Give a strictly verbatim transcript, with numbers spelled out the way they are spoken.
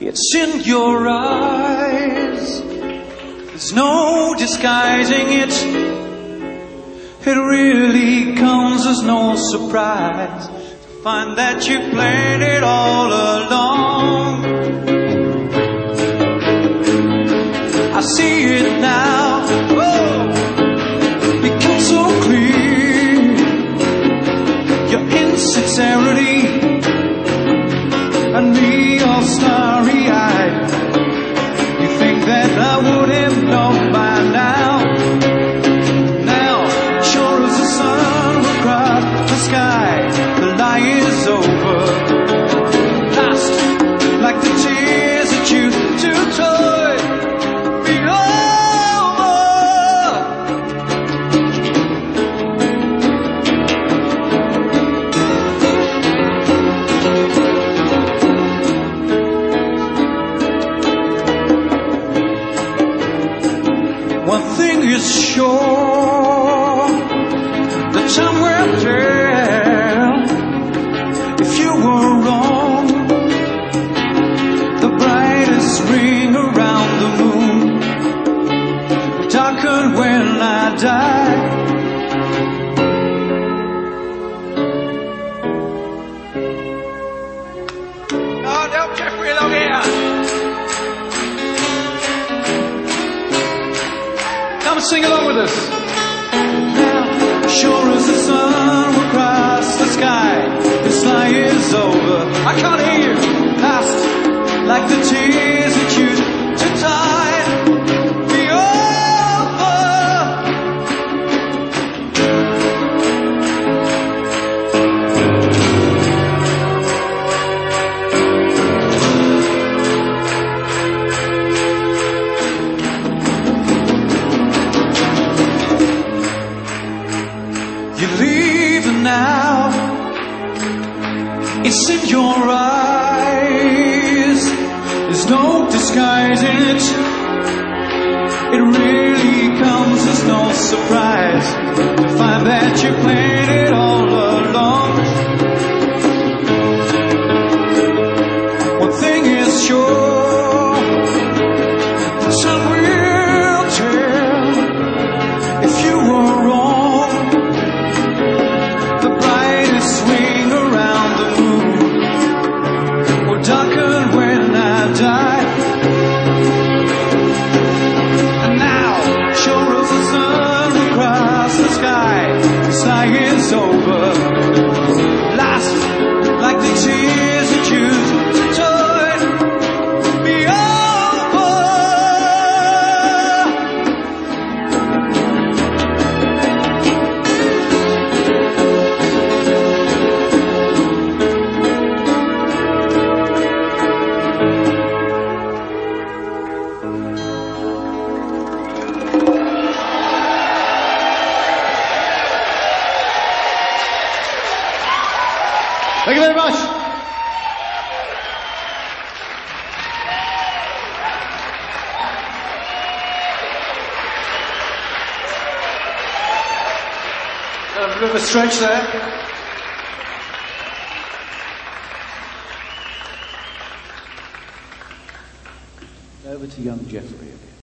It's in your eyes. There's no disguising it. It really comes as no surprise to find that you played it all along. I see it now. Oh, becomes so clear. Your insincerity and me all starry-eyed. You think that I would have known by now. Now, sure as the sun will cross the sky, the lie is over. Lost like the tears that you too toy. Be one thing is sure, the time will tell. If you were wrong, the brightest ring around the moon will darken when I die. No, don't Jeffrey along here. Come and sing along with us. Now, sure as the sun will cross the sky, this lie is over. I can't hear you. Lost like the tears that you took time. Be you're leaving now. It's in your eyes. There's no disguising it. It really comes as no surprise to find that you played it all along. One thing is sure, the sun will tell. If you were wrong, the brightest swing around the moon will darken when I die. And now, sure as the sun will cross the sky, this lie is over. Lost like the tears that you took. Be Thank you very much. a bit of a stretch there. Over to young Jeffrey again.